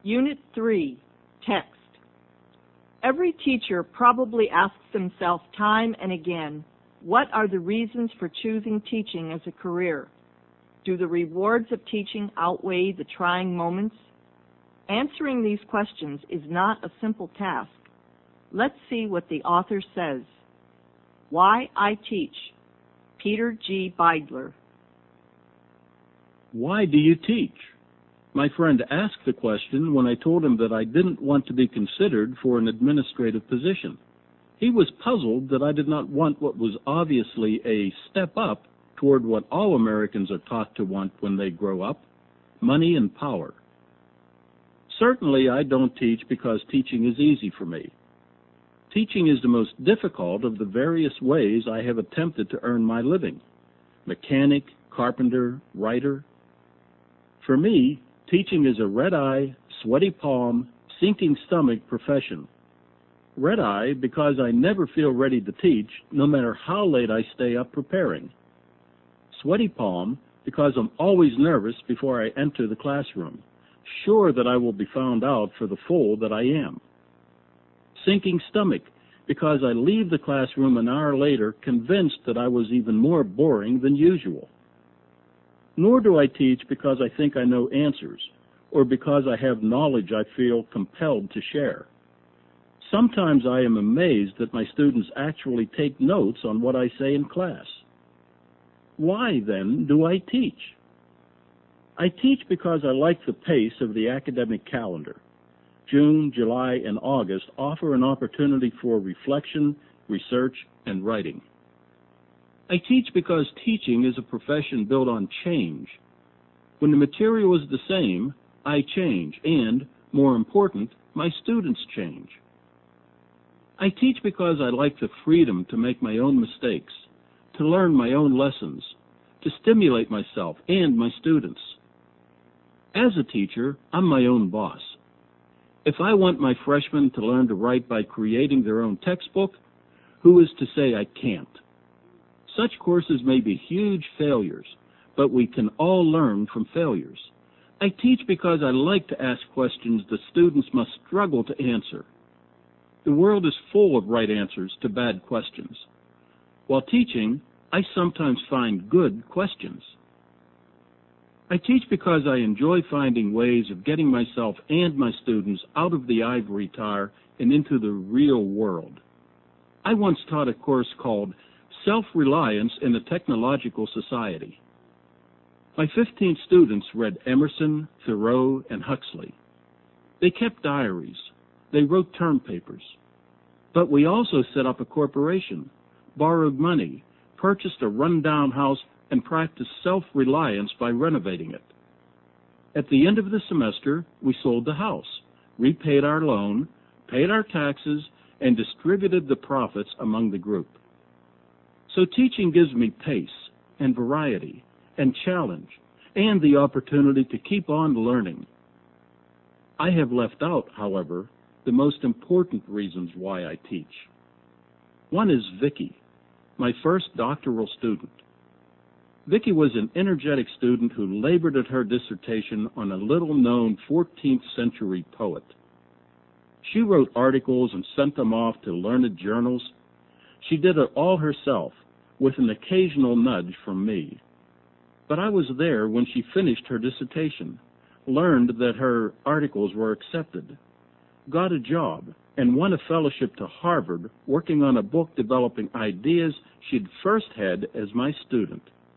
Unit 3, Text. Every teacher probably asks themselves time and again, what are the reasons for choosing teaching as a career? Do the rewards of teaching outweigh the trying moments? Answering these questions is not a simple task. Let's see what the author says. Why I Teach, Peter G. Beidler. Why do you teach? My friend asked the question when I told him that I didn't want to be considered for an administrative position. He was puzzled that I did not want what was obviously a step up toward what all Americans are taught to want when they grow up, money and power. Certainly I don't teach because teaching is easy for me. Teaching is the most difficult of the various ways I have attempted to earn my living. Mechanic, carpenter, writer. For me, teaching is a red-eye, sweaty palm, sinking stomach profession. Red-eye because I never feel ready to teach, no matter how late I stay up preparing. Sweaty palm because I'm always nervous before I enter the classroom, sure that I will be found out for the fool that I am. Sinking stomach because I leave the classroom an hour later convinced that I was even more boring than usual. Nor do I teach because I think I know answers, or because I have knowledge I feel compelled to share. Sometimes I am amazed that my students actually take notes on what I say in class. Why, then, do I teach? I teach because I like the pace of the academic calendar. June, July, and August offer an opportunity for reflection, research, and writing. I teach because teaching is a profession built on change. When the material is the same, I change, and, more important, my students change. I teach because I like the freedom to make my own mistakes, to learn my own lessons, to stimulate myself and my students. As a teacher, I'm my own boss. If I want my freshmen to learn to write by creating their own textbook, who is to say I can't? Such courses may be huge failures, but we can all learn from failures. I teach because I like to ask questions the students must struggle to answer. The world is full of right answers to bad questions. While teaching, I sometimes find good questions. I teach because I enjoy finding ways of getting myself and my students out of the ivory tower and into the real world. I once taught a course called Self-Reliance in a Technological Society. My 15 students read Emerson, Thoreau, and Huxley. They kept diaries. They wrote term papers. But we also set up a corporation, borrowed money, purchased a run-down house, and practiced self-reliance by renovating it. At the end of the semester, we sold the house, repaid our loan, paid our taxes, and distributed the profits among the group. So teaching gives me pace and variety and challenge and the opportunity to keep on learning. I have left out, however, the most important reasons why I teach. One is Vicky, my first doctoral student. Vicky was an energetic student who labored at her dissertation on a little-known 14th century poet. She wrote articles and sent them off to learned journals. She did it all herself, with an occasional nudge from me. But I was there when she finished her dissertation, learned that her articles were accepted, got a job, and won a fellowship to Harvard working on a book developing ideas she'd first had as my student.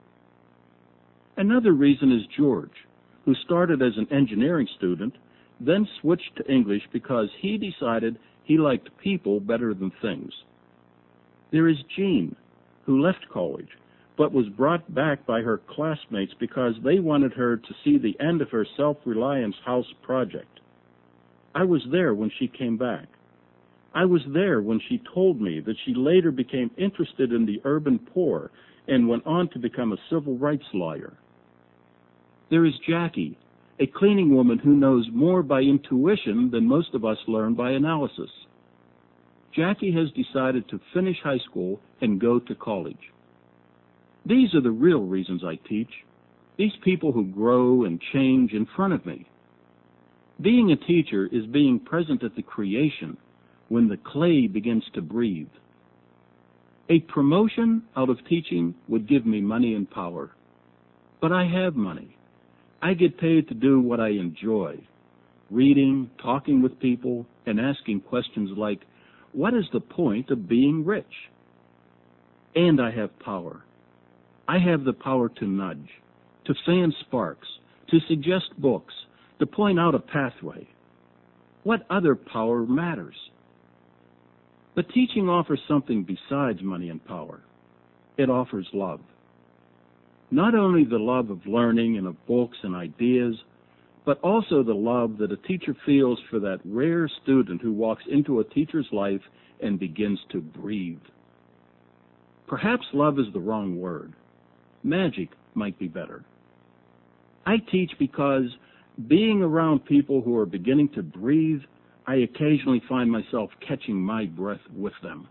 Another reason is George, who started as an engineering student, then switched to English because he decided he liked people better than things. There is Jean, who left college, but was brought back by her classmates because they wanted her to see the end of her self-reliance house project. I was there when she came back. I was there when she told me that she later became interested in the urban poor and went on to become a civil rights lawyer. There is Jackie, a cleaning woman who knows more by intuition than most of us learn by analysis. Jackie has decided to finish high school and go to college. These are the real reasons I teach, these people who grow and change in front of me. Being a teacher is being present at the creation when the clay begins to breathe. A promotion out of teaching would give me money and power. But I have money. I get paid to do what I enjoy, reading, talking with people, and asking questions like, what is the point of being rich? And I have power. I have the power to nudge, to fan sparks, to suggest books, to point out a pathway. What other power matters? But teaching offers something besides money and power. It offers love. Not only the love of learning and of books and ideas, but also the love that a teacher feels for that rare student who walks into a teacher's life and begins to breathe. Perhaps love is the wrong word. Magic might be better. I teach because being around people who are beginning to breathe, I occasionally find myself catching my breath with them.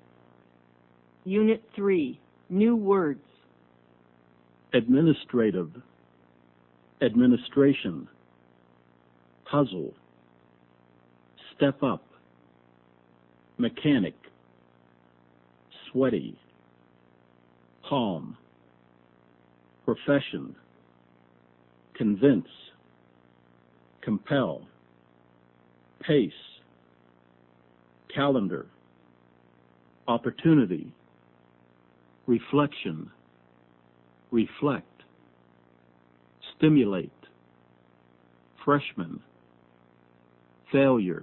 Unit 3, New Words. Administrative, administration, puzzle, step up, mechanic, sweaty, palm, profession, convince, compel, pace, calendar, opportunity, reflection, reflect, stimulate, freshman, failure,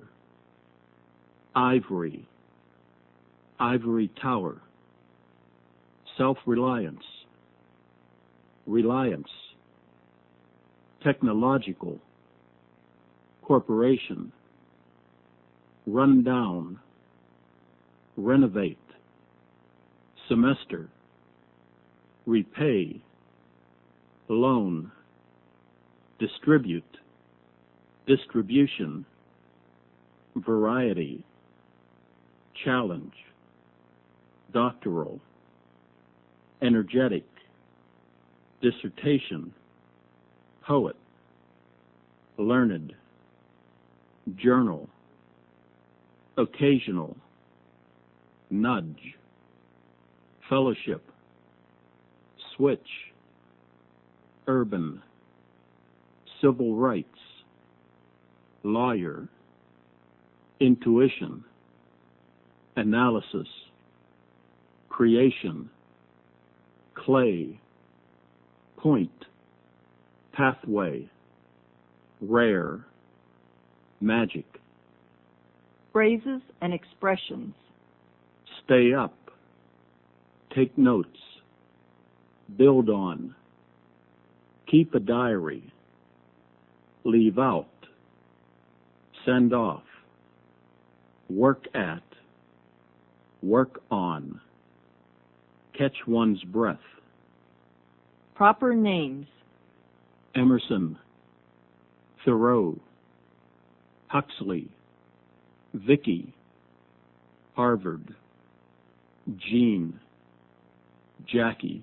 ivory, ivory tower, self-reliance, reliance, technological, corporation, run down, renovate, semester, repay, loan, distribute, distribution, variety, challenge, doctoral, energetic, dissertation, poet, learned, journal, occasional, nudge, fellowship, switch, urban, civil rights, lawyer, intuition, analysis, creation, clay, point, pathway, rare, magic. Phrases and expressions. Stay up, take notes, build on, keep a diary, leave out, send off, work at, work on, catch one's breath. Proper names. Emerson, Thoreau, Huxley, Vicky, Harvard, Jean, Jackie.